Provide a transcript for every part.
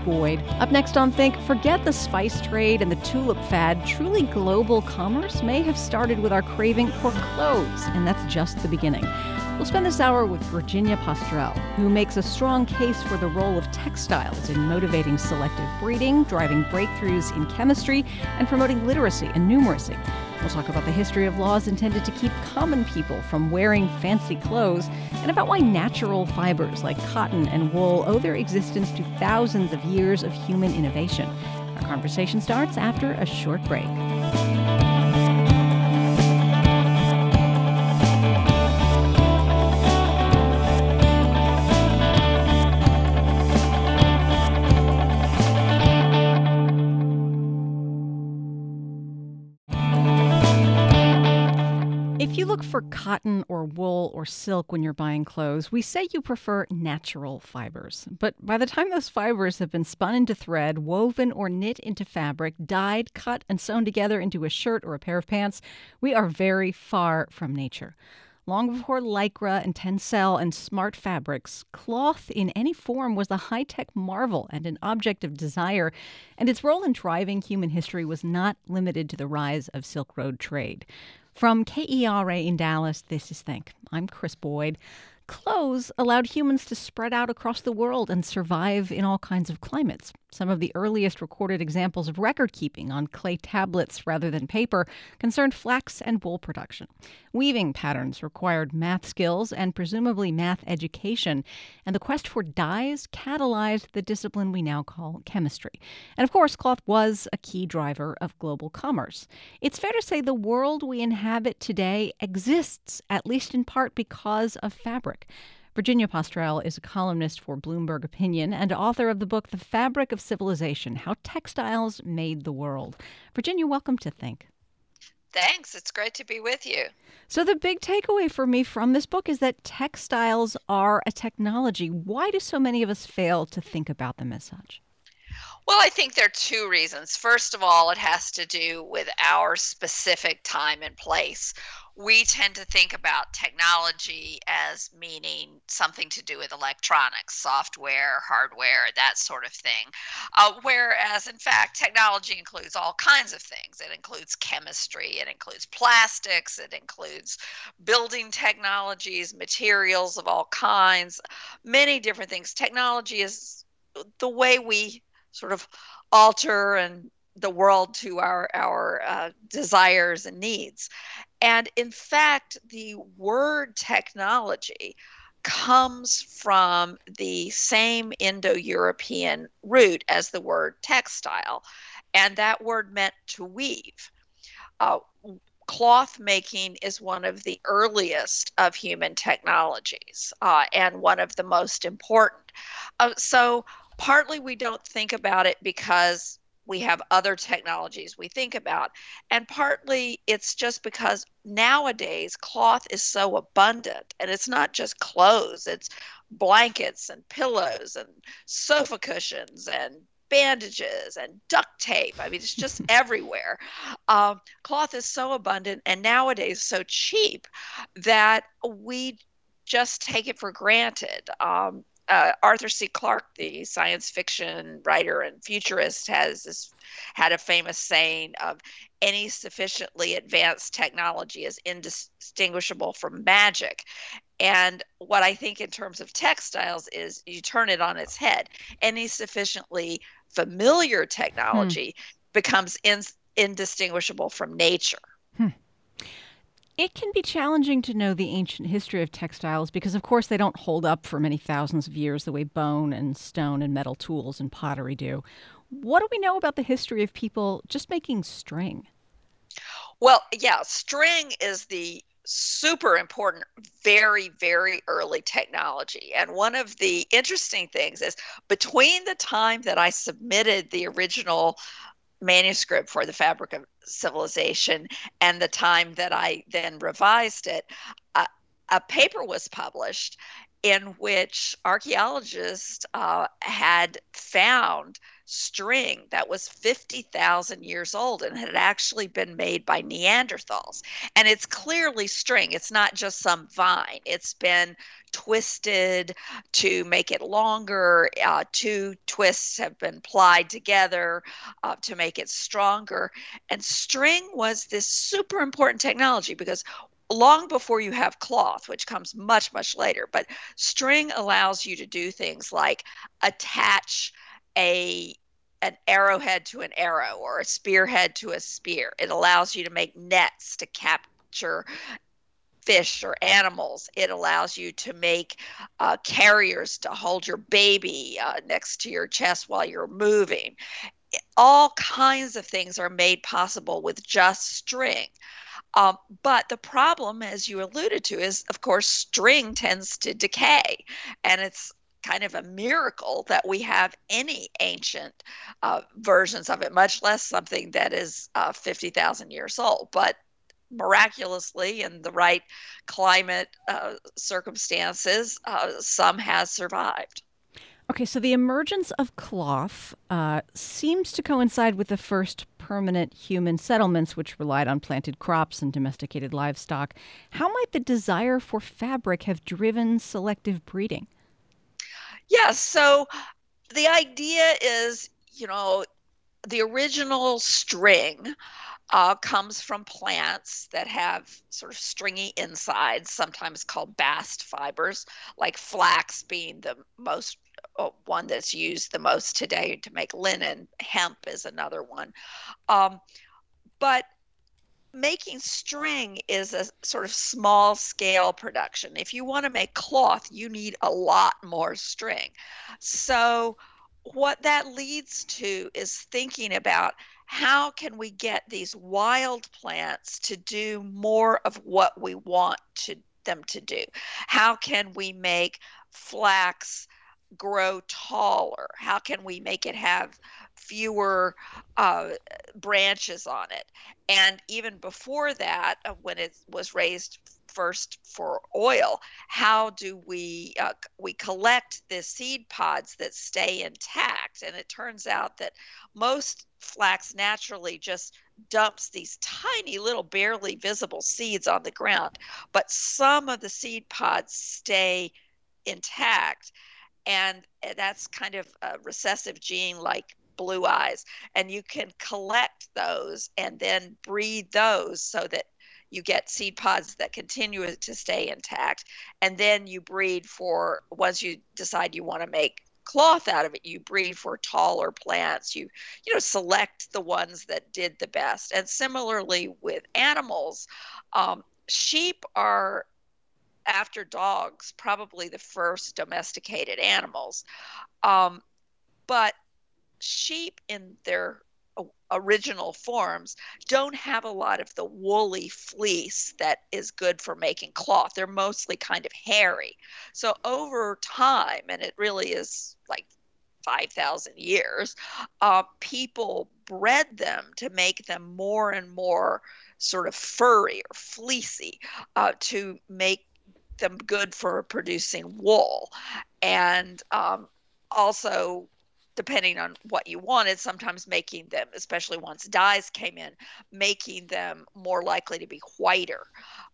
Boyd. Up next on Think, forget the spice trade and the tulip fad. Truly global commerce may have started with our craving for clothes, and that's just the beginning. We'll spend this hour with Virginia Postrel, who makes a strong case for the role of textiles in motivating selective breeding, driving breakthroughs in chemistry, and promoting literacy and numeracy. We'll talk about the history of laws intended to keep common people from wearing fancy clothes, and about why natural fibers like cotton and wool owe their existence to thousands of years of human innovation. Our conversation starts after a short break. If you look for cotton or wool or silk when you're buying clothes, we say you prefer natural fibers. But by the time those fibers have been spun into thread, woven or knit into fabric, dyed, cut, and sewn together into a shirt or a pair of pants, we are very far from nature. Long before Lycra and Tencel and smart fabrics, cloth in any form was a high-tech marvel and an object of desire, and its role in driving human history was not limited to the rise of Silk Road trade. From KERA in Dallas, this is Think. I'm Chris Boyd. Clothes allowed humans to spread out across the world and survive in all kinds of climates. Some of the earliest recorded examples of record keeping on clay tablets rather than paper concerned flax and wool production. Weaving patterns required math skills and presumably math education, and the quest for dyes catalyzed the discipline we now call chemistry. And of course, cloth was a key driver of global commerce. It's fair to say the world we inhabit today exists, at least in part, because of fabric. Virginia Postrel is a columnist for Bloomberg Opinion and author of the book The Fabric of Civilization: How Textiles Made the World. Virginia, welcome to Think. Thanks. It's great to be with you. So the big takeaway for me from this book is that textiles are a technology. Why do so many of us fail to think about them as such? Well, I think there are two reasons. First of all, it has to do with our specific time and place. We tend to think about technology as meaning something to do with electronics, software, hardware, that sort of thing. Whereas, in fact, technology includes all kinds of things. It includes chemistry, it includes plastics, it includes building technologies, materials of all kinds, many different things. Technology is the way we sort of alter and the world to our desires and needs. And in fact, the word technology comes from the same Indo-European root as the word textile. And that word meant to weave. Cloth making is one of the earliest of human technologies and one of the most important. So partly we don't think about it because we have other technologies we think about, and partly it's just because nowadays cloth is so abundant, and it's not just clothes, it's blankets and pillows and sofa cushions and bandages and duct tape. I mean, it's just everywhere. Cloth is so abundant and nowadays so cheap that we just take it for granted. Arthur C. Clarke, the science fiction writer and futurist, had a famous saying of any sufficiently advanced technology is indistinguishable from magic. And what I think in terms of textiles is you turn it on its head. Any sufficiently familiar technology becomes indistinguishable from nature. It can be challenging to know the ancient history of textiles because, of course, they don't hold up for many thousands of years the way bone and stone and metal tools and pottery do. What do we know about the history of people just making string? Well, yeah, string is the super important, very, very early technology. And one of the interesting things is between the time that I submitted the original manuscript for The Fabric of Civilization and the time that I then revised it, a paper was published in which archaeologists had found string that was 50,000 years old and had actually been made by Neanderthals. And it's clearly string. It's not just some vine. It's been twisted to make it longer. Two twists have been plied together to make it stronger. And string was this super important technology because long before you have cloth, which comes much, much later, but string allows you to do things like attach an arrowhead to an arrow or a spearhead to a spear. It allows you to make nets to capture fish or animals. It allows you to make carriers to hold your baby next to your chest while you're moving. All kinds of things are made possible with just string. But the problem, as you alluded to, is, of course, string tends to decay. And it's kind of a miracle that we have any ancient versions of it, much less something that is 50,000 years old. But miraculously, in the right climate circumstances, some has survived. Okay, so the emergence of cloth seems to coincide with the first permanent human settlements, which relied on planted crops and domesticated livestock. How might the desire for fabric have driven selective breeding? Yes, so the idea is, the original string comes from plants that have sort of stringy insides, sometimes called bast fibers, like flax being the most one that's used the most today to make linen. Hemp is another one. But making string is a sort of small scale production. If you want to make cloth, you need a lot more string. So what that leads to is thinking about how can we get these wild plants to do more of what we want them to do? How can we make flax grow taller? How can we make it have fewer branches on it? And even before that, when it was raised first for oil, how do we collect the seed pods that stay intact? And it turns out that most flax naturally just dumps these tiny little barely visible seeds on the ground, but some of the seed pods stay intact. And that's kind of a recessive gene like blue eyes. And you can collect those and then breed those so that you get seed pods that continue to stay intact. And then you breed for, once you decide you want to make cloth out of it, you breed for taller plants. You select the ones that did the best. And similarly with animals, sheep are, after dogs, probably the first domesticated animals. But sheep in their original forms don't have a lot of the woolly fleece that is good for making cloth. They're mostly kind of hairy. So over time, and it really is like 5,000 years, people bred them to make them more and more sort of furry or fleecy, to make them good for producing wool. And also, depending on what you wanted, sometimes making them, especially once dyes came in, making them more likely to be whiter.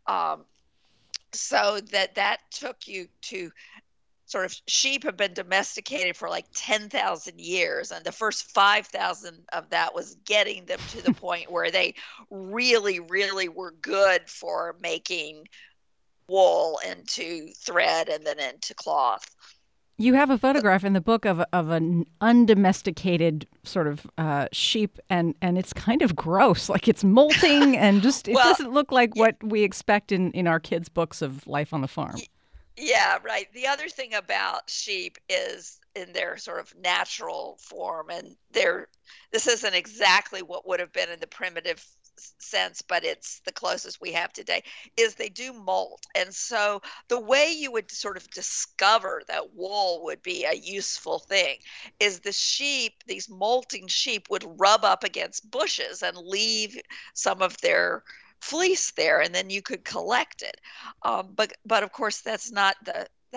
So that took you to sort of, sheep have been domesticated for like 10,000 years. And the first 5,000 of that was getting them to the point where they really, really were good for making wool into thread and then into cloth. You have a photograph in the book of an undomesticated sort of sheep, and it's kind of gross. Like, it's molting and just, it doesn't look like what we expect in our kids' books of life on the farm. Yeah, right. The other thing about sheep is in their sort of natural form, and this isn't exactly what would have been in the primitive sense, but it's the closest we have today, is they do molt. And so the way you would sort of discover that wool would be a useful thing is the sheep, these molting sheep, would rub up against bushes and leave some of their fleece there, and then you could collect it. But of course, that's not that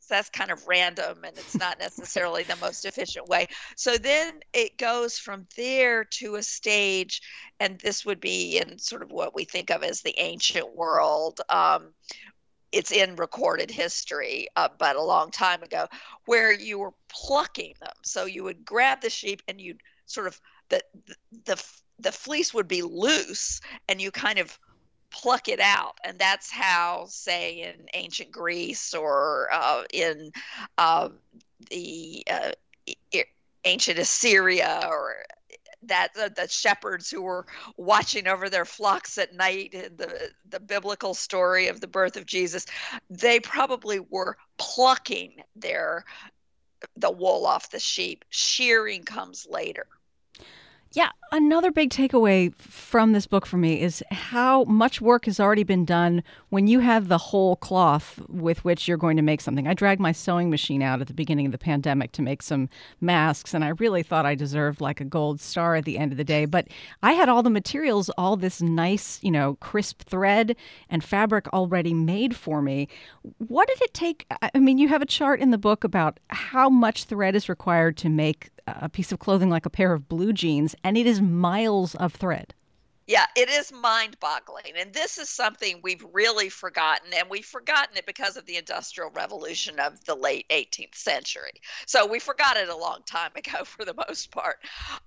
that's kind of random, and it's not necessarily the most efficient way. So then it goes from there to a stage, and this would be in sort of what we think of as the ancient world. It's in recorded history, but a long time ago, where you were plucking them. So you would grab the sheep, and you'd sort of the fleece would be loose, and you kind of pluck it out. And that's how, say, in ancient Greece or in the ancient Assyria, or that the shepherds who were watching over their flocks at night in the biblical story of the birth of Jesus, they probably were plucking the wool off the sheep. Shearing comes later. Yeah, another big takeaway from this book for me is how much work has already been done when you have the whole cloth with which you're going to make something. I dragged my sewing machine out at the beginning of the pandemic to make some masks, and I really thought I deserved like a gold star at the end of the day. But I had all the materials, all this nice, crisp thread and fabric already made for me. What did it take? I mean, you have a chart in the book about how much thread is required to make a piece of clothing like a pair of blue jeans, and it is miles of thread. Yeah, it is mind-boggling. And this is something we've really forgotten, and we've forgotten it because of the Industrial Revolution of the late 18th century. So we forgot it a long time ago for the most part.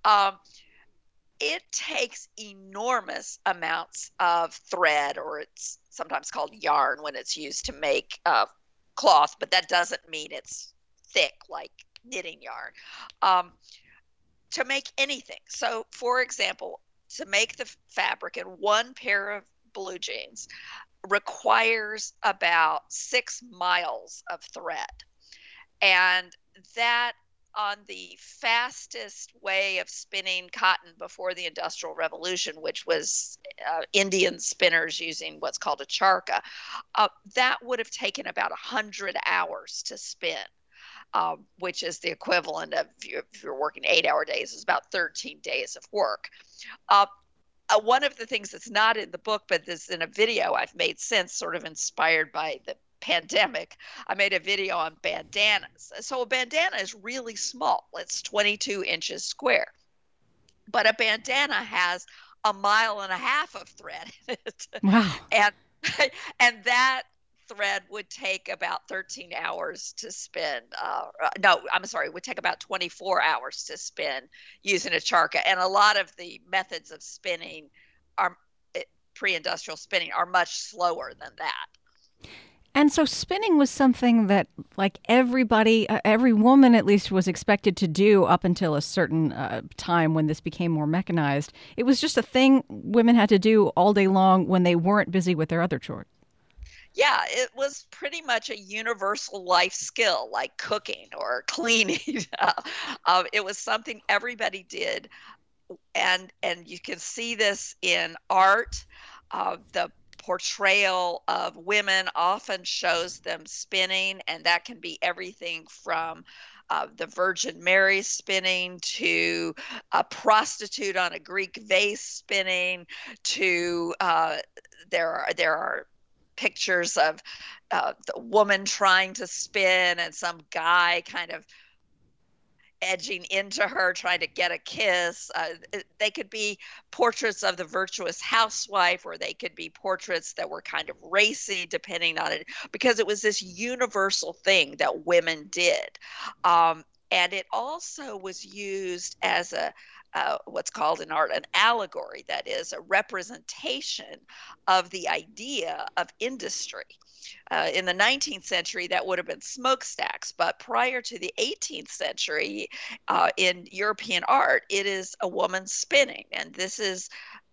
It takes enormous amounts of thread, or it's sometimes called yarn when it's used to make cloth, but that doesn't mean it's thick like knitting yarn, to make anything. So, for example, to make the fabric in one pair of blue jeans requires about 6 miles of thread. And that, on the fastest way of spinning cotton before the Industrial Revolution, which was Indian spinners using what's called a charka, that would have taken about 100 hours to spin. Which is the equivalent of, if you're working 8-hour days, is about 13 days of work. One of the things that's not in the book, but is in a video I've made since, sort of inspired by the pandemic, I made a video on bandanas. So a bandana is really small. It's 22 inches square. But a bandana has 1.5 miles of thread in it. Wow. And that thread would take about 13 hours to spin. It would take about 24 hours to spin using a charka. And a lot of the methods of spinning, pre-industrial spinning, are much slower than that. And so spinning was something that, like, everybody, every woman at least, was expected to do up until a certain time when this became more mechanized. It was just a thing women had to do all day long when they weren't busy with their other chores. Yeah, it was pretty much a universal life skill, like cooking or cleaning. It was something everybody did, and you can see this in art. The portrayal of women often shows them spinning, and that can be everything from the Virgin Mary spinning to a prostitute on a Greek vase spinning to there are pictures of the woman trying to spin and some guy kind of edging into her trying to get a kiss. They could be portraits of the virtuous housewife, or they could be portraits that were kind of racy, depending on it, because it was this universal thing that women did. And it also was used as what's called in art an allegory, that is a representation of the idea of industry. In the 19th century, that would have been smokestacks, but prior to the 18th century, in European art, it is a woman spinning, and this is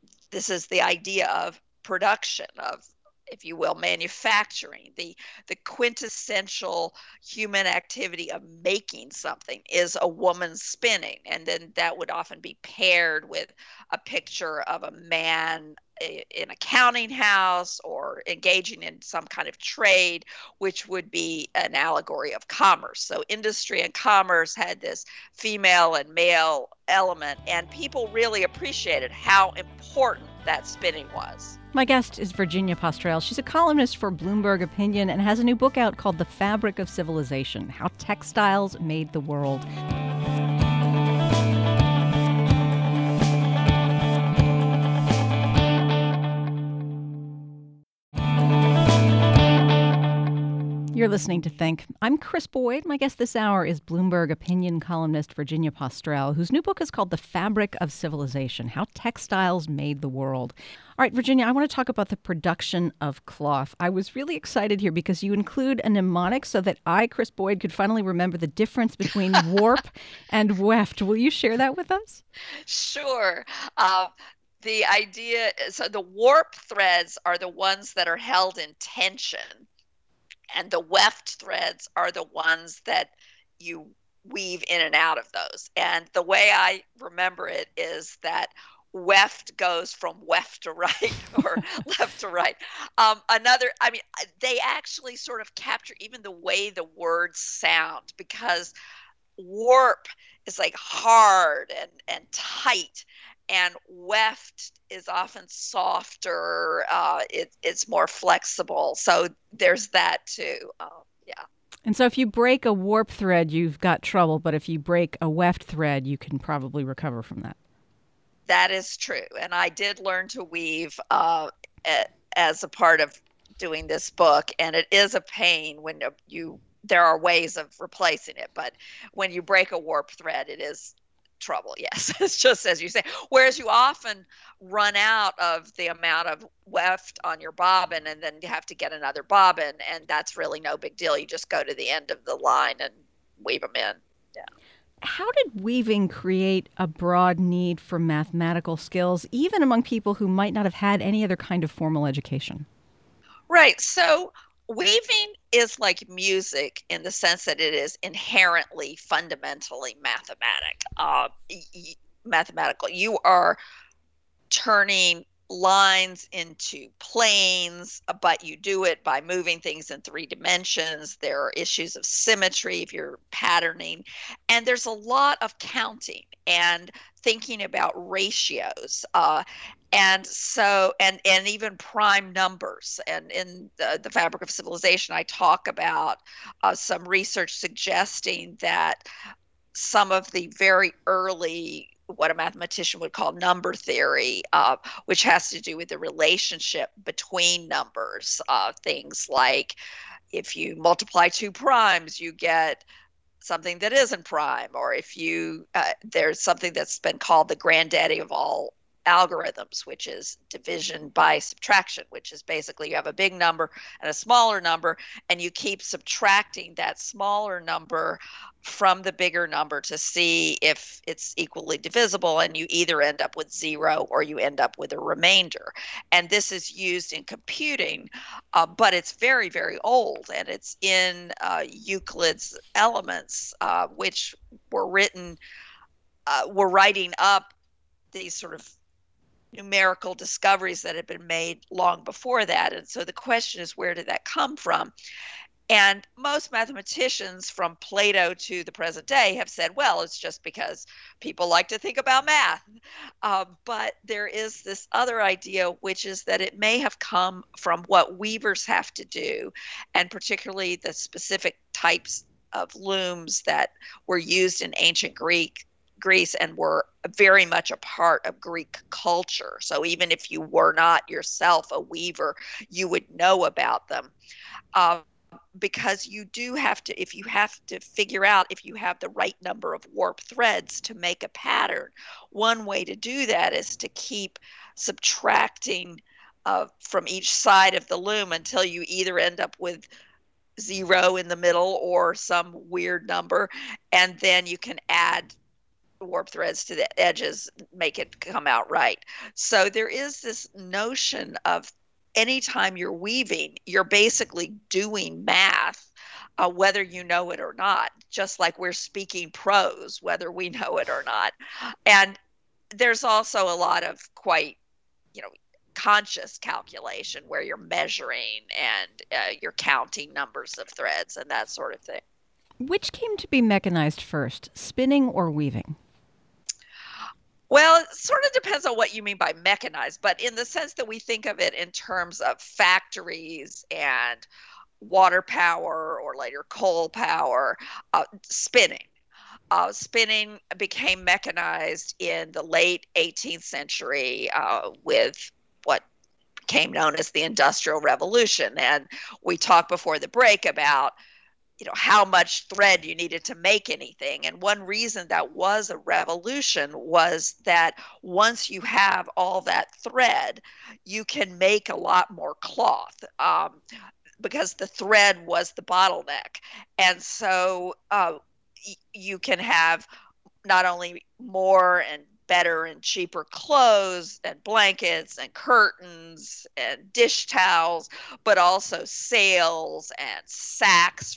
the idea of production, of, if you will, manufacturing. The quintessential human activity of making something is a woman spinning. And then that would often be paired with a picture of a man in a counting house or engaging in some kind of trade, which would be an allegory of commerce. So industry and commerce had this female and male element, and people really appreciated how important that spinning was. My guest is Virginia Postrel. She's a columnist for Bloomberg Opinion and has a new book out called The Fabric of Civilization: How Textiles Made the World. You're listening to Think. I'm Chris Boyd. My guest this hour is Bloomberg opinion columnist Virginia Postrel, whose new book is called The Fabric of Civilization: How Textiles Made the World. All right, Virginia, I want to talk about the production of cloth. I was really excited here because you include a mnemonic so that I, Chris Boyd, could finally remember the difference between warp and weft. Will you share that with us? Sure. The idea, so the warp threads are the ones that are held in tension, and the weft threads are the ones that you weave in and out of those. And the way I remember it is that weft goes from left to right or left to right. They actually sort of capture even the way the words sound, because warp is like hard and tight, and weft is often softer. It's more flexible. So there's that too. Yeah. And so if you break a warp thread, you've got trouble. But if you break a weft thread, you can probably recover from that. That is true. And I did learn to weave as a part of doing this book. And it is a pain when there are ways of replacing it. But when you break a warp thread, it is trouble. Yes, it's just as you say. Whereas you often run out of the amount of weft on your bobbin, and then you have to get another bobbin, and that's really no big deal. You just go to the end of the line and weave them in. Yeah. How did weaving create a broad need for mathematical skills, even among people who might not have had any other kind of formal education? Right. So weaving is like music in the sense that it is inherently, fundamentally mathematical. You are turning lines into planes, but you do it by moving things in 3 dimensions. There are issues of symmetry if you're patterning, and there's a lot of counting and thinking about ratios. And even prime numbers. And in the Fabric of Civilization, I talk about some research suggesting that some of the very early, what a mathematician would call number theory, which has to do with the relationship between numbers, things like if you multiply 2 primes, you get something that isn't prime, or if you there's something that's been called the granddaddy of all algorithms, which is division by subtraction, which is basically you have a big number and a smaller number, and you keep subtracting that smaller number from the bigger number to see if it's equally divisible, and you either end up with 0 or you end up with a remainder. And this is used in computing, but it's very, very old, and it's in Euclid's Elements, which were writing up these sort of numerical discoveries that had been made long before that. And so the question is, where did that come from? And most mathematicians from Plato to the present day have said, well, it's just because people like to think about math. But there is this other idea, which is that it may have come from what weavers have to do, and particularly the specific types of looms that were used in ancient Greece and were very much a part of Greek culture. So even if you were not yourself a weaver, you would know about them. Because you do have to, if you have to figure out if you have the right number of warp threads to make a pattern, one way to do that is to keep subtracting from each side of the loom until you either end up with 0 in the middle or some weird number, and then you can add warp threads to the edges, make it come out right. So there is this notion of anytime you're weaving, you're basically doing math, whether you know it or not, just like we're speaking prose, whether we know it or not. And there's also a lot of quite, conscious calculation where you're measuring and you're counting numbers of threads and that sort of thing. Which came to be mechanized first, spinning or weaving? Well, it sort of depends on what you mean by mechanized, but in the sense that we think of it in terms of factories and water power or later coal power, spinning. Spinning became mechanized in the late 18th century with what became known as the Industrial Revolution. And we talked before the break about how much thread you needed to make anything. And one reason that was a revolution was that once you have all that thread, you can make a lot more cloth. Because the thread was the bottleneck. And so you can have not only more and better and cheaper clothes and blankets and curtains and dish towels, but also sails and sacks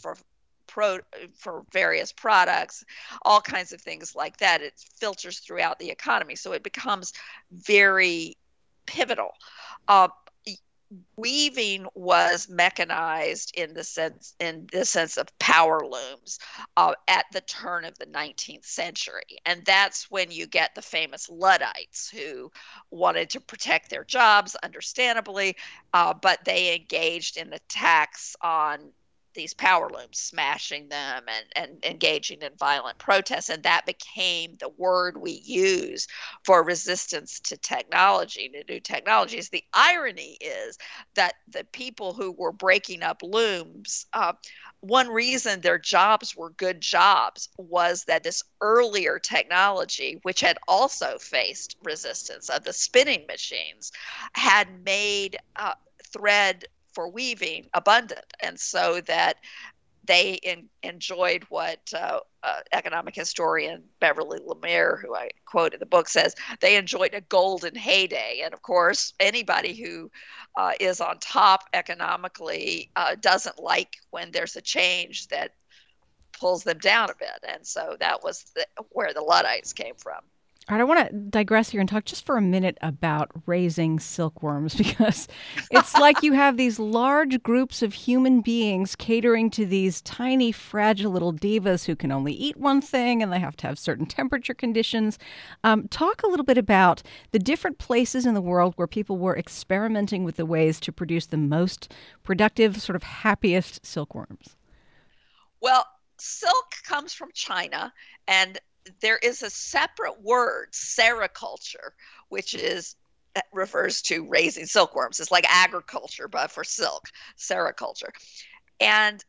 for various products, all kinds of things like that. It filters throughout the economy, so it becomes very pivotal. Uh, Weaving was mechanized in the sense of power looms at the turn of the 19th century, and that's when you get the famous Luddites who wanted to protect their jobs, understandably, but they engaged in attacks on these power looms, smashing them and engaging in violent protests. And that became the word we use for resistance to technology, to new technologies. The irony is that the people who were breaking up looms, one reason their jobs were good jobs was that this earlier technology, which had also faced resistance of the spinning machines, had made thread for weaving abundant, and so that they enjoyed what economic historian Beverly Lemire, who I quote in the book, says they enjoyed a golden heyday. And of course, anybody who is on top economically doesn't like when there's a change that pulls them down a bit. And so that was where the Luddites came from. All right, I want to digress here and talk just for a minute about raising silkworms, because it's like you have these large groups of human beings catering to these tiny, fragile little divas who can only eat one thing and they have to have certain temperature conditions. Talk a little bit about the different places in the world where people were experimenting with the ways to produce the most productive, sort of happiest silkworms. Well, silk comes from China, and there is a separate word, sericulture, which refers to raising silkworms. It's like agriculture, but for silk, sericulture. And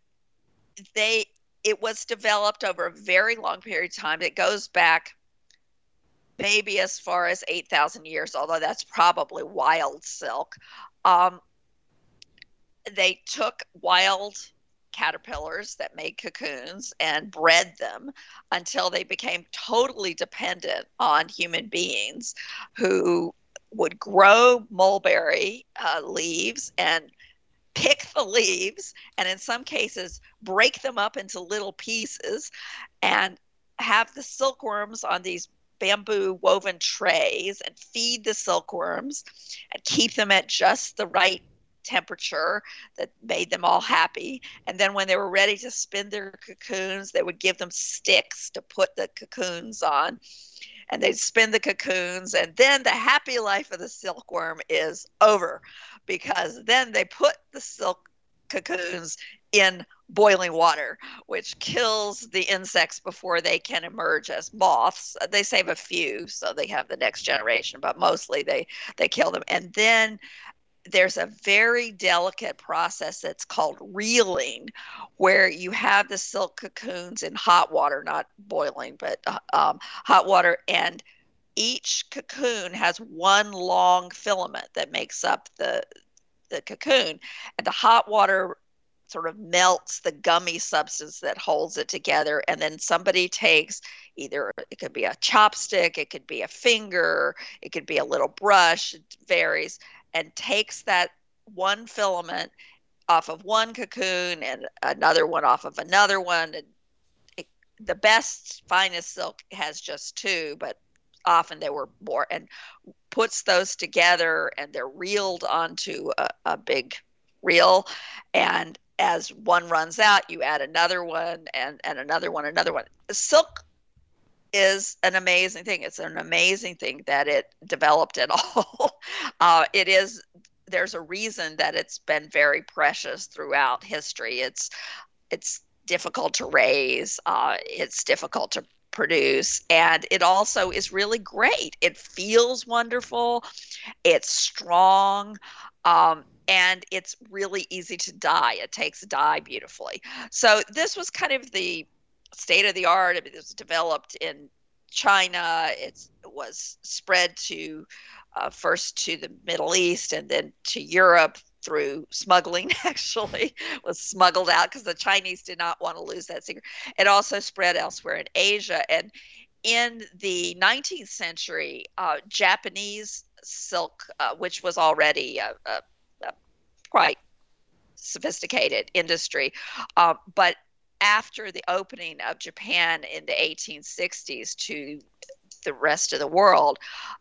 it was developed over a very long period of time. It goes back maybe as far as 8,000 years, although that's probably wild silk. They took wild caterpillars that made cocoons and bred them until they became totally dependent on human beings who would grow mulberry leaves and pick the leaves, and in some cases break them up into little pieces and have the silkworms on these bamboo woven trays and feed the silkworms and keep them at just the right temperature that made them all happy. And then when they were ready to spin their cocoons, they would give them sticks to put the cocoons on, and they'd spin the cocoons. And then the happy life of the silkworm is over, because then they put the silk cocoons in boiling water, which kills the insects before they can emerge as moths. They save a few so they have the next generation, but mostly they kill them. And then there's a very delicate process that's called reeling, where you have the silk cocoons in hot water, not boiling, but hot water, and each cocoon has one long filament that makes up the cocoon, and the hot water sort of melts the gummy substance that holds it together. And then somebody takes, either it could be a chopstick, it could be a finger, it could be a little brush, it varies, and takes that one filament off of one cocoon and another one off of another one. And the best, finest silk has just two, but often there were more, and puts those together, and they're reeled onto a big reel. And as one runs out, you add another one and another one, another one. Silk is an amazing thing. It's an amazing thing that it developed at all. It is. There's a reason that it's been very precious throughout history. It's difficult to raise. It's difficult to produce, and it also is really great. It feels wonderful. It's strong. And it's really easy to dye. It takes dye beautifully. So this was kind of the state of the art. It was developed in China. It was spread to first to the Middle East and then to Europe through smuggling. Actually, was smuggled out because the Chinese did not want to lose that secret. It also spread elsewhere in Asia. And in the 19th century, Japanese silk, which was already a quite sophisticated industry, but after the opening of Japan in the 1860s to the rest of the world,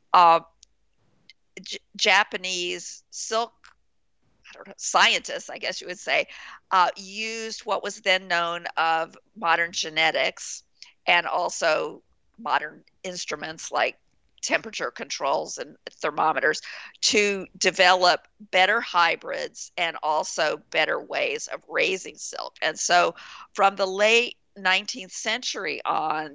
Japanese silk, I don't know, scientists, I guess you would say, used what was then known of modern genetics and also modern instruments like temperature controls and thermometers to develop better hybrids and also better ways of raising silk. And so from the late 19th century on,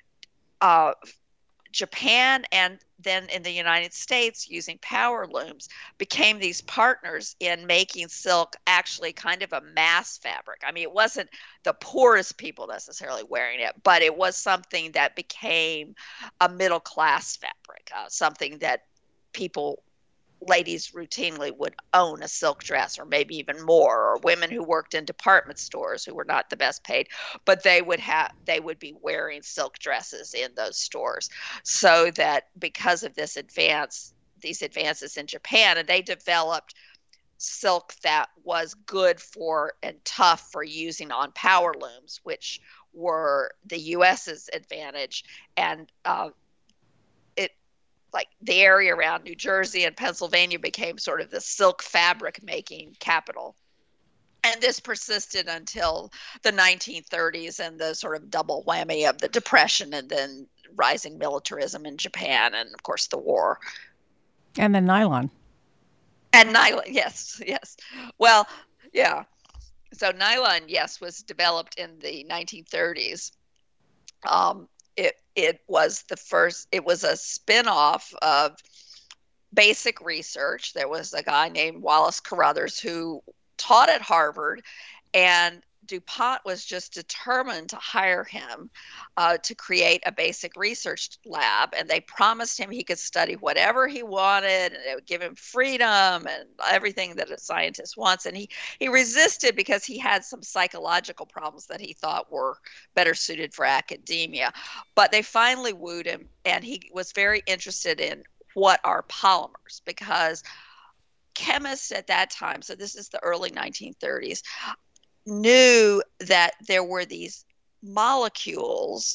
Japan and then in the United States, using power looms, became these partners in making silk actually kind of a mass fabric. I mean, it wasn't the poorest people necessarily wearing it, but it was something that became a middle class fabric, something that people, ladies routinely would own a silk dress or maybe even more, or women who worked in department stores who were not the best paid, but they would be wearing silk dresses in those stores. So that because of these advances in Japan, and they developed silk that was good for and tough for using on power looms, which were the US's advantage. And like the area around New Jersey and Pennsylvania became sort of the silk fabric making capital. And this persisted until the 1930s and the sort of double whammy of the Depression and then rising militarism in Japan and, of course, the war. And then nylon. And nylon, yes, yes. Well, yeah. So nylon, yes, was developed in the 1930s. It was a spin-off of basic research. There was a guy named Wallace Carothers who taught at Harvard, and DuPont was just determined to hire him to create a basic research lab. And they promised him he could study whatever he wanted, and they would give him freedom and everything that a scientist wants. And he resisted because he had some psychological problems that he thought were better suited for academia. But they finally wooed him, and he was very interested in what are polymers, because chemists at that time, so this is the early 1930s, knew that there were these molecules,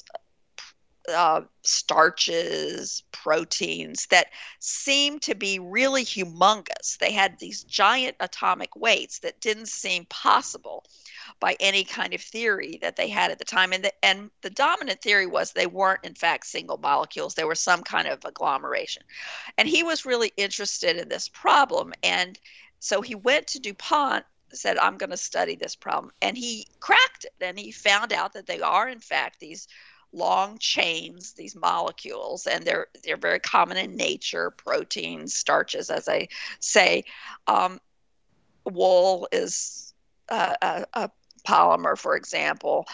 starches, proteins that seemed to be really humongous. They had these giant atomic weights that didn't seem possible by any kind of theory that they had at the time. And the dominant theory was they weren't, in fact, single molecules. They were some kind of agglomeration. And he was really interested in this problem. And so he went to DuPont, said, I'm going to study this problem. And he cracked it. And he found out that they are, in fact, these long chains, these molecules, and they're very common in nature, proteins, starches, as I say. Wool is a polymer, for example.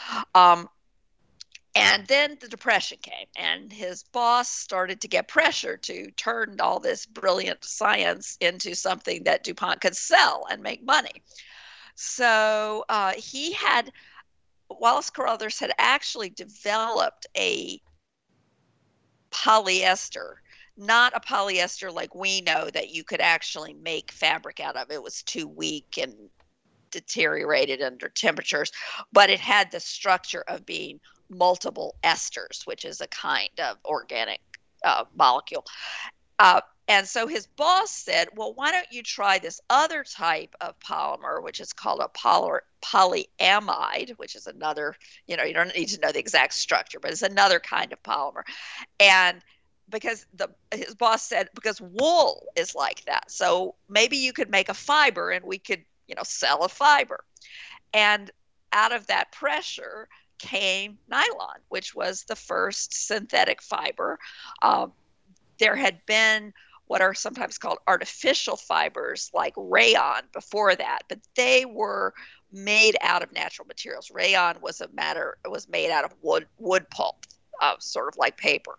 And then the Depression came, and his boss started to get pressure to turn all this brilliant science into something that DuPont could sell and make money. So Wallace Carothers had actually developed a polyester, not a polyester like we know that you could actually make fabric out of. It was too weak and deteriorated under temperatures, but it had the structure of being multiple esters, which is a kind of organic molecule. And so his boss said, well, why don't you try this other type of polymer, which is called a polyamide, which is another, you don't need to know the exact structure, but it's another kind of polymer. And because his boss said, because wool is like that. So maybe you could make a fiber and we could, sell a fiber. And out of that pressure came nylon, which was the first synthetic fiber. There had been what are sometimes called artificial fibers like rayon before that, but they were made out of natural materials. Rayon was made out of wood pulp, sort of like paper.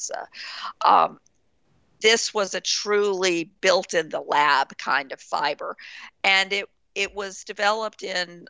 This was a truly built in the lab kind of fiber, and it was developed in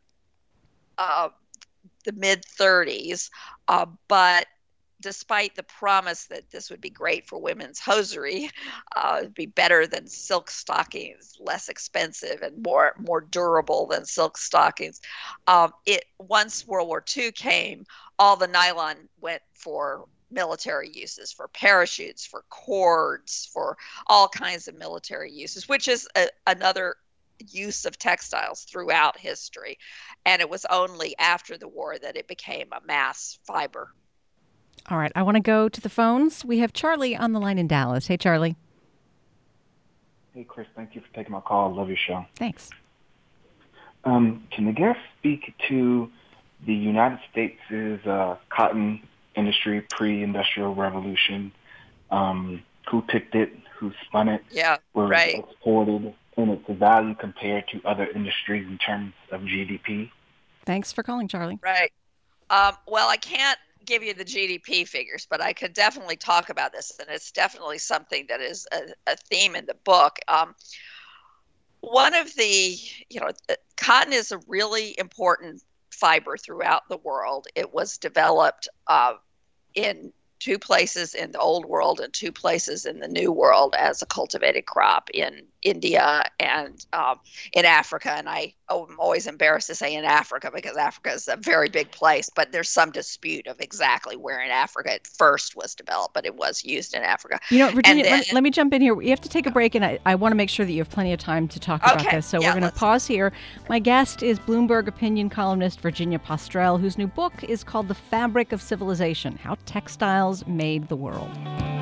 the mid 30s, but despite the promise that this would be great for women's hosiery, it'd be better than silk stockings, less expensive and more durable than silk stockings. Once World War II came, all the nylon went for military uses, for parachutes, for cords, for all kinds of military uses, which is another use of textiles throughout history. And it was only after the war that it became a mass fiber. All right, I want to go to the phones. We have Charlie on the line in Dallas. Hey, Charlie. Hey, Chris. Thank you for taking my call. I love your show. Thanks. Can the guest speak to the United States' cotton industry pre-industrial revolution? Who picked it? Who spun it? Yeah, was right. Exported, and its value compared to other industries in terms of GDP? Thanks for calling, Charlie. Right. Well, I can't give you the GDP figures, but I could definitely talk about this, and it's definitely something that is a theme in the book. One of the, cotton is a really important fiber throughout the world. It was developed in two places in the old world and two places in the new world as a cultivated crop in India and in Africa. And I'm always embarrassed to say in Africa because Africa is a very big place, but there's some dispute of exactly where in Africa it first was developed, but it was used in Africa. Virginia, let me jump in here. We have to take a break, and I want to make sure that you have plenty of time to talk about this. So we're going to pause here. My guest is Bloomberg opinion columnist Virginia Postrel, whose new book is called The Fabric of Civilization: How Textiles Made the World.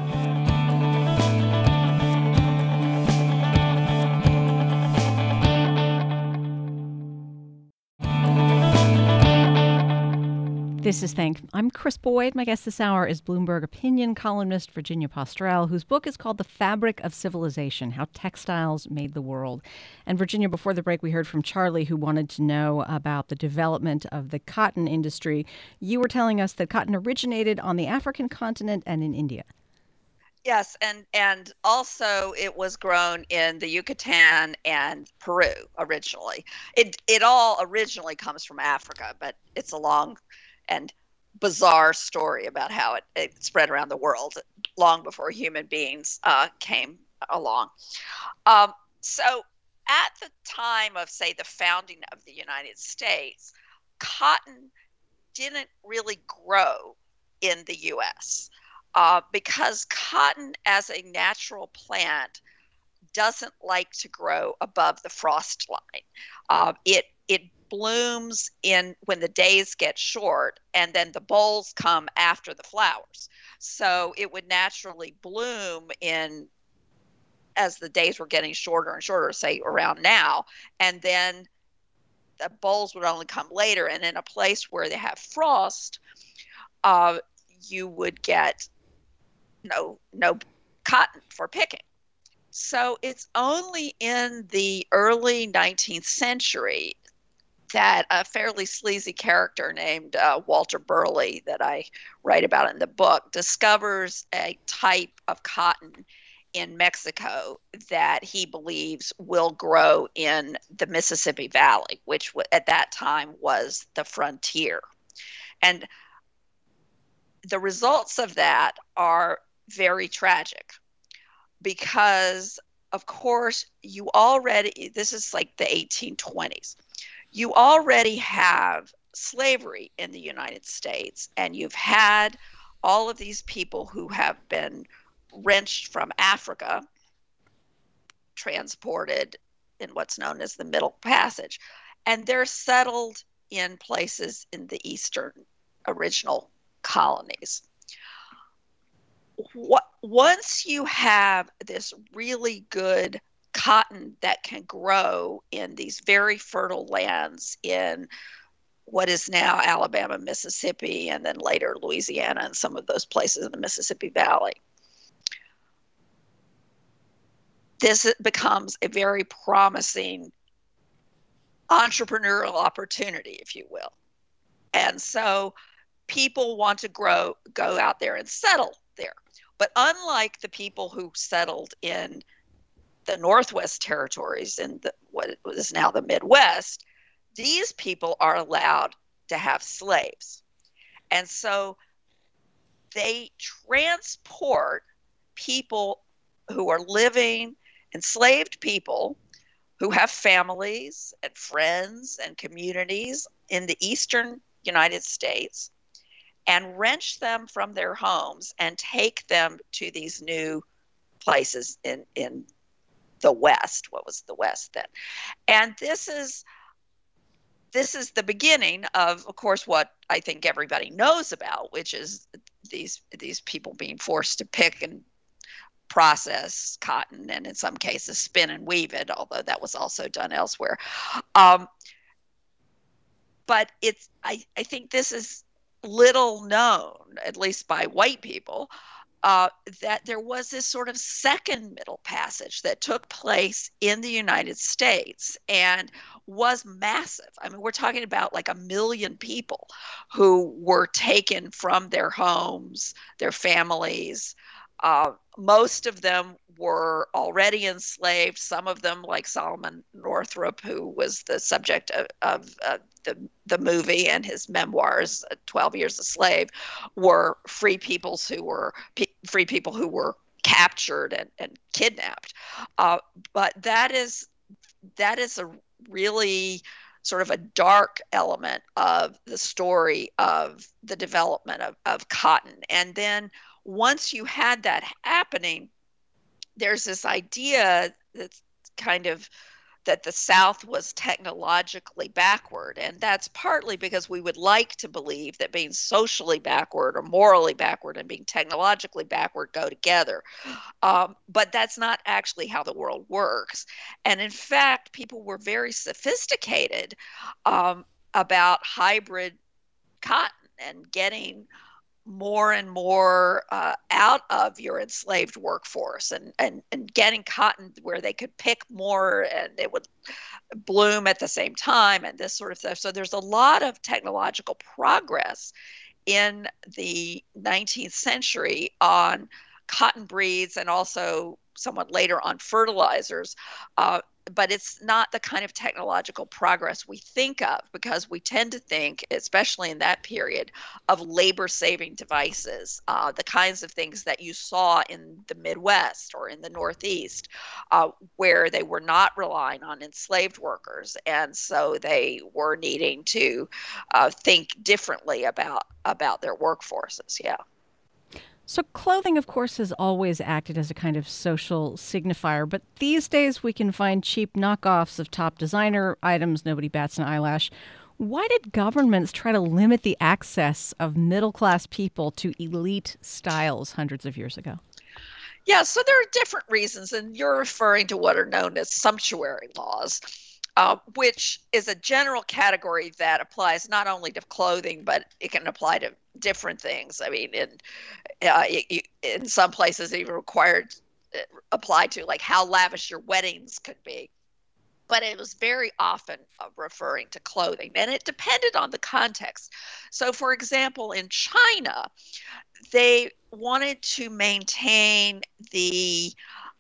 This is Think. I'm Chris Boyd. My guest this hour is Bloomberg opinion columnist Virginia Postrel, whose book is called The Fabric of Civilization: How Textiles Made the World. And Virginia, before the break, we heard from Charlie, who wanted to know about the development of the cotton industry. You were telling us that cotton originated on the African continent and in India. Yes, and also it was grown in the Yucatan and Peru originally. It all originally comes from Africa, but it's a long and bizarre story about how it spread around the world long before human beings came along. So at the time of, say, the founding of the United States, cotton didn't really grow in the U.S. Because cotton as a natural plant doesn't like to grow above the frost line. It blooms when the days get short, and then the bolls come after the flowers. So it would naturally bloom as the days were getting shorter and shorter, say around now, and then the bolls would only come later. And in a place where they have frost, you would get no cotton for picking. So it's only in the early 19th century that a fairly sleazy character named Walter Burley, that I write about in the book, discovers a type of cotton in Mexico that he believes will grow in the Mississippi Valley, which at that time was the frontier. And the results of that are very tragic because, of course, this is like the 1820s. You already have slavery in the United States, and you've had all of these people who have been wrenched from Africa transported in what's known as the Middle Passage. And they're settled in places in the eastern original colonies. Once you have this really good cotton that can grow in these very fertile lands in what is now Alabama, Mississippi, and then later Louisiana and some of those places in the Mississippi Valley, this becomes a very promising entrepreneurial opportunity, if you will. And so people want to go out there and settle there. But unlike the people who settled in the Northwest Territories in what is now the Midwest, these people are allowed to have slaves. And so they transport people who are living, enslaved people who have families and friends and communities in the eastern United States, and wrench them from their homes and take them to these new places in the West, what was the West then. And this is the beginning of course, what I think everybody knows about, which is these people being forced to pick and process cotton, and in some cases spin and weave it, although that was also done elsewhere. But I think this is little known, at least by white people, that there was this sort of second Middle Passage that took place in the United States and was massive. I mean, we're talking about like 1 million people who were taken from their homes, their families. Most of them were already enslaved. Some of them, like Solomon Northup, who was the subject of the movie and his memoirs, 12 Years a Slave, were free people who were captured and kidnapped. But that is a really sort of a dark element of the story of the development of cotton. And then once you had that happening, there's this idea that's kind of that the South was technologically backward. And that's partly because we would like to believe that being socially backward or morally backward and being technologically backward go together. But that's not actually how the world works. And in fact, people were very sophisticated about hybrid cotton and getting more and more out of your enslaved workforce and getting cotton where they could pick more and it would bloom at the same time and this sort of stuff. So there's a lot of technological progress in the 19th century on cotton breeds and also somewhat later on fertilizers. But it's not the kind of technological progress we think of, because we tend to think, especially in that period, of labor-saving devices, the kinds of things that you saw in the Midwest or in the Northeast, where they were not relying on enslaved workers. And so they were needing to think differently about their workforces. Yeah. So clothing, of course, has always acted as a kind of social signifier, but these days we can find cheap knockoffs of top designer items. Nobody bats an eyelash. Why did governments try to limit the access of middle-class people to elite styles hundreds of years ago? Yeah, so there are different reasons, and you're referring to what are known as sumptuary laws, which is a general category that applies not only to clothing, but it can apply to different things. I mean, in some places, even applied to like how lavish your weddings could be. But it was very often referring to clothing, and it depended on the context. So, for example, in China, they wanted to maintain the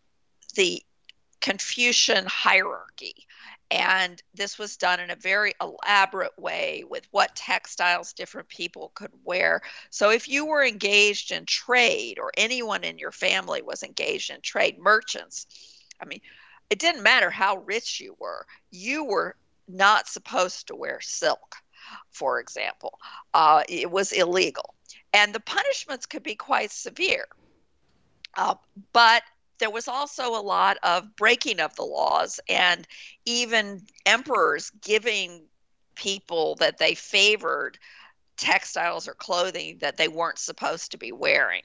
Confucian hierarchy. And this was done in a very elaborate way with what textiles different people could wear. So if you were engaged in trade, or anyone in your family was engaged in trade, merchants, I mean, it didn't matter how rich you were not supposed to wear silk, for example. It was illegal. And the punishments could be quite severe. But there was also a lot of breaking of the laws, and even emperors giving people that they favored textiles or clothing that they weren't supposed to be wearing.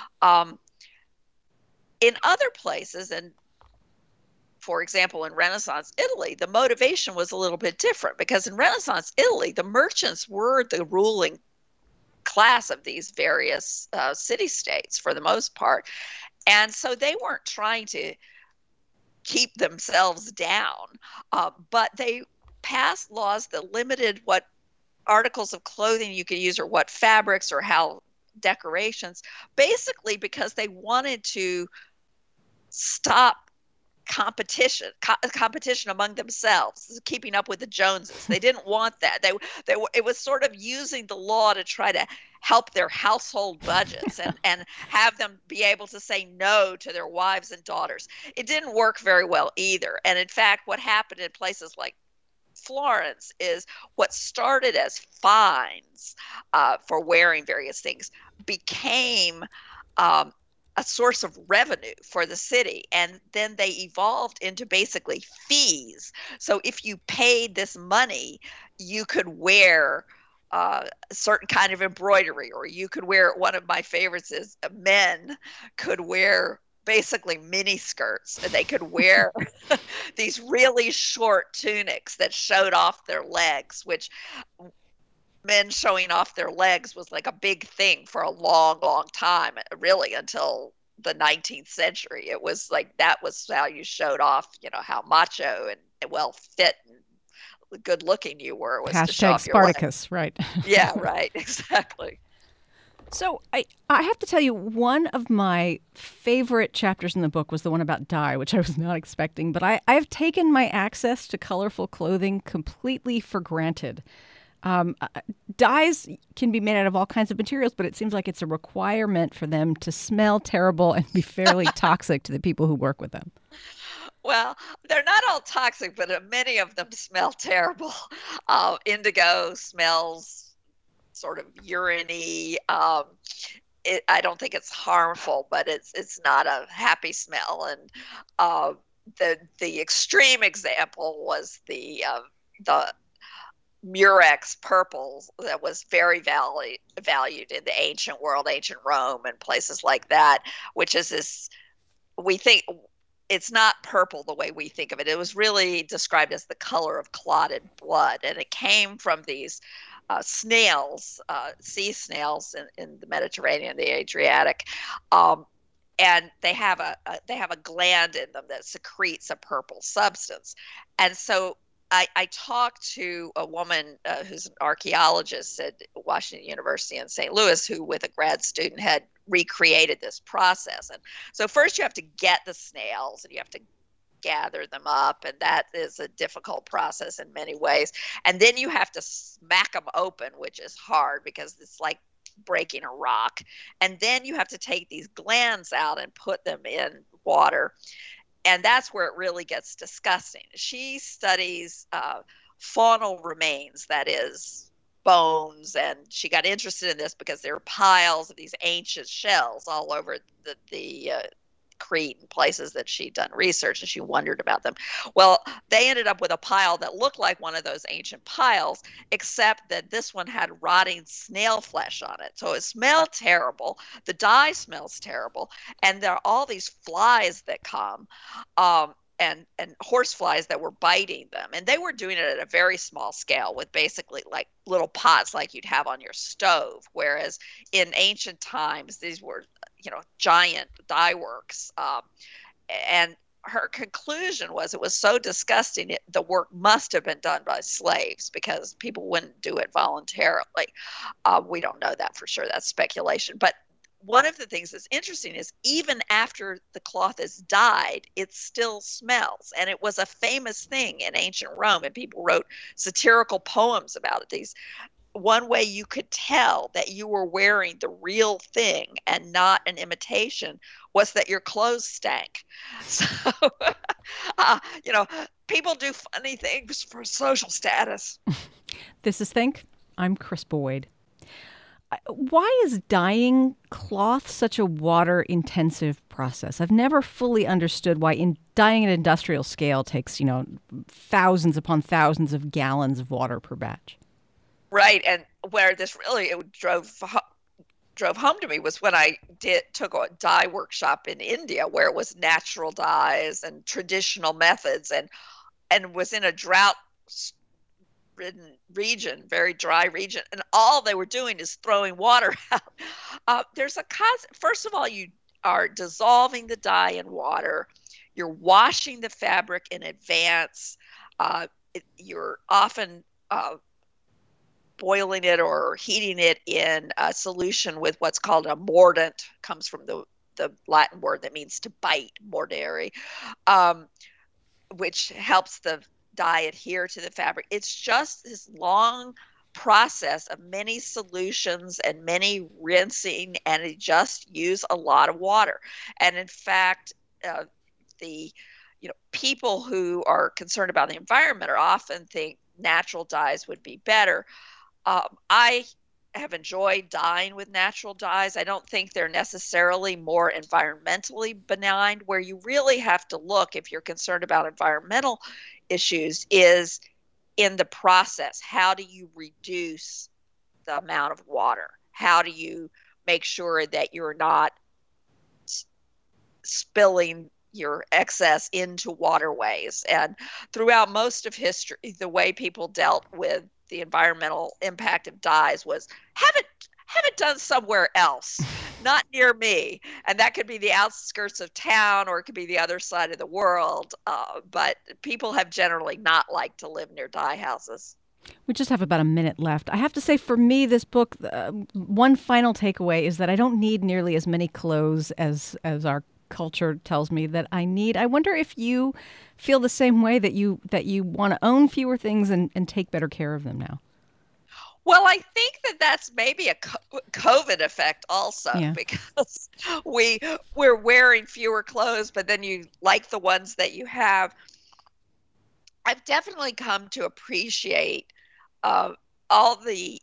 In other places, and for example, in Renaissance Italy, the motivation was a little bit different, because in Renaissance Italy, the merchants were the ruling class of these various city-states for the most part. And so they weren't trying to keep themselves down, but they passed laws that limited what articles of clothing you could use, or what fabrics, or how decorations, basically because they wanted to stop competition among themselves, keeping up with the Joneses. They didn't want that. It was sort of using the law to try to help their household budgets and have them be able to say no to their wives and daughters. It didn't work very well either. And in fact, what happened in places like Florence is what started as fines for wearing various things became a source of revenue for the city. And then they evolved into basically fees. So if you paid this money, you could wear a certain kind of embroidery, or you could wear, one of my favorites is men could wear basically mini skirts, and they could wear these really short tunics that showed off their legs, which men showing off their legs was like a big thing for a long, long time, really until the 19th century. It was like, that was how you showed off, how macho and well fit and good looking you were, was to show off Spartacus, your legs. right? Yeah, right, exactly. So I have to tell you, one of my favorite chapters in the book was the one about dye, which I was not expecting, but I've taken my access to colorful clothing completely for granted. Dyes can be made out of all kinds of materials, but it seems like it's a requirement for them to smell terrible and be fairly toxic to the people who work with them. Well, they're not all toxic, but many of them smell terrible. Indigo smells sort of urine-y. I don't think it's harmful, but it's not a happy smell. And the extreme example was the Murex purple that was very valued in the ancient world, ancient Rome and places like that, which is this, we think it's not purple the way we think of it. It was really described as the color of clotted blood, and it came from these snails, sea snails in the Mediterranean, the Adriatic, and they have a gland in them that secretes a purple substance. And so I talked to a woman who's an archaeologist at Washington University in St. Louis, who with a grad student had recreated this process. And so first you have to get the snails, and you have to gather them up, and that is a difficult process in many ways. And then you have to smack them open, which is hard because it's like breaking a rock. And then you have to take these glands out and put them in water. And that's where it really gets disgusting. She studies faunal remains, that is, bones, and she got interested in this because there are piles of these ancient shells all over the Crete and places that she'd done research, and she wondered about them. Well, they ended up with a pile that looked like one of those ancient piles, except that this one had rotting snail flesh on it. So it smelled terrible. The dye smells terrible. And there are all these flies that come, and horse flies that were biting them. And they were doing it at a very small scale with basically like little pots like you'd have on your stove. Whereas in ancient times, these were giant dye works. And her conclusion was it was so disgusting, the work must have been done by slaves, because people wouldn't do it voluntarily. We don't know that for sure. That's speculation. But one of the things that's interesting is even after the cloth is dyed, it still smells. And it was a famous thing in ancient Rome, and people wrote satirical poems about it. One way you could tell that you were wearing the real thing and not an imitation was that your clothes stank. So, people do funny things for social status. This is Think. I'm Chris Boyd. Why is dyeing cloth such a water-intensive process? I've never fully understood why dyeing at an industrial scale takes, thousands upon thousands of gallons of water per batch. Right, and where this really drove home to me was when I took a dye workshop in India, where it was natural dyes and traditional methods, and was in a drought-ridden region, very dry region, and all they were doing is throwing water out. There's a concept. First of all, you are dissolving the dye in water. You're washing the fabric in advance. You're often boiling it or heating it in a solution with what's called a mordant. Comes from the Latin word that means to bite, mordere, which helps the dye adhere to the fabric. It's just this long process of many solutions and many rinsing, and it just use a lot of water. And in fact, the people who are concerned about the environment are often think natural dyes would be better. I have enjoyed dyeing with natural dyes. I don't think they're necessarily more environmentally benign. Where you really have to look, if you're concerned about environmental issues, is in the process. How do you reduce the amount of water? How do you make sure that you're not spilling your excess into waterways? And throughout most of history, the way people dealt with the environmental impact of dyes was have it done somewhere else, not near me. And that could be the outskirts of town, or it could be the other side of the world. But people have generally not liked to live near dye houses. We just have about a minute left. I have to say, for me, this book, one final takeaway is that I don't need nearly as many clothes as our culture tells me that I need. I wonder if you feel the same way, that you want to own fewer things and take better care of them now. Well, I think that's maybe a COVID effect also, because we're wearing fewer clothes, but then you like the ones that you have. I've definitely come to appreciate all the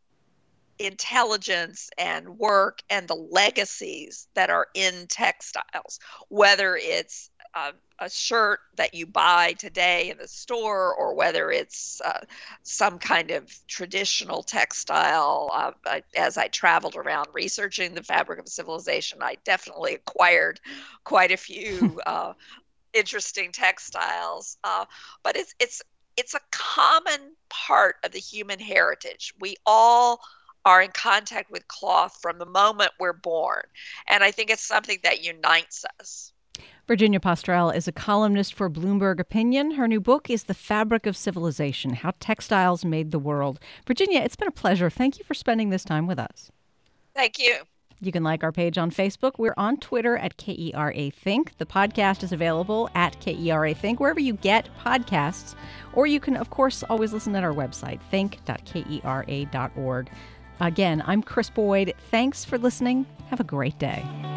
intelligence and work and the legacies that are in textiles, whether it's a shirt that you buy today in the store, or whether it's some kind of traditional textile. As I traveled around researching the fabric of civilization, I definitely acquired quite a few interesting textiles. But it's a common part of the human heritage. We all are in contact with cloth from the moment we're born. And I think it's something that unites us. Virginia Postrel is a columnist for Bloomberg Opinion. Her new book is The Fabric of Civilization: How Textiles Made the World. Virginia, it's been a pleasure. Thank you for spending this time with us. Thank you. You can like our page on Facebook. We're on Twitter at KERA Think. The podcast is available at KERA Think, wherever you get podcasts. Or you can, of course, always listen at our website, think.kera.org. Again, I'm Chris Boyd. Thanks for listening. Have a great day.